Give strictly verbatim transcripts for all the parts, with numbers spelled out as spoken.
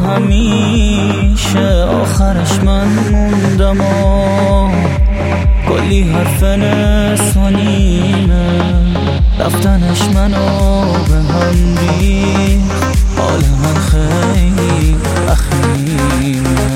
همیشه آخرش من موندم و کلی حرف نسانیمه رفتنش منو به هم ریخت حال من خیلی اخیمه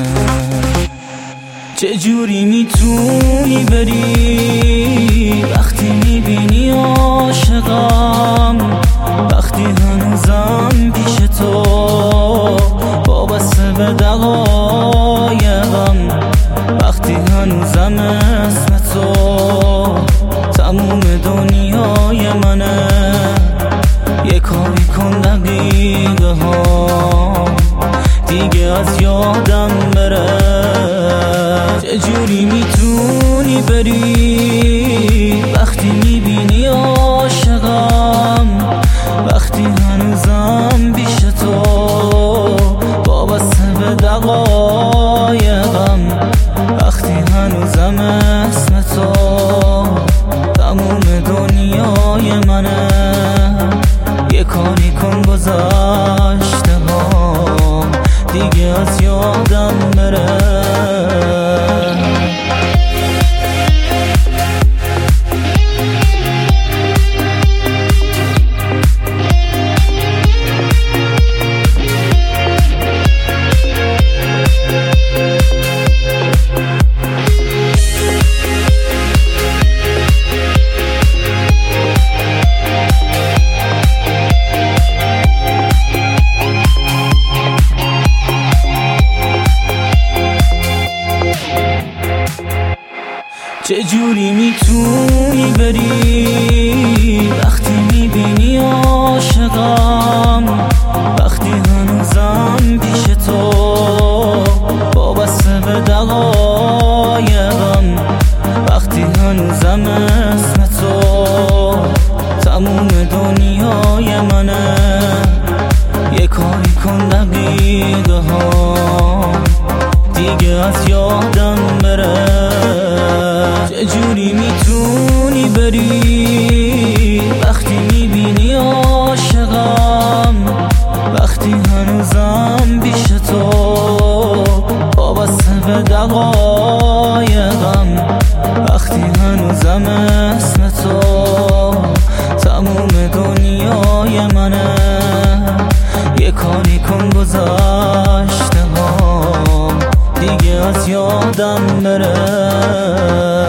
چجوری میتونی بری وقتی میبینی عاشقم وقتی هنوزم پیش تو وابسته به دقایقم وقتی هنوزم اسم تو تموم دنیای منه یه کاری کن دقیقه ها دیگه از یادم بره چجوری میتونی بری وقتی میبینی عاشقم وقتی هنوزم پیش تو وابسته به دقایقم وقتی هنوزم اسم تو تموم دنیای منه یه کاری کن گذشته ها دیگه از یادم بره چجوری میتونی بری وقتی میبینی عاشقم وقتی هنوزم پیش تو وابسته به دقایقم وقتی هنوزم اسم تو تموم دنیای منه یه کاری کن دقیقه ها دیگه از یادم بره چجوری میتونی بری وقتی میبینی عاشقم وقتی هنوزم پیش تو وابسته به دقایقم وقتی هنوزم اسم تو تموم دنیای منه یه کاری کن گذشته ها دیگه از یادم بره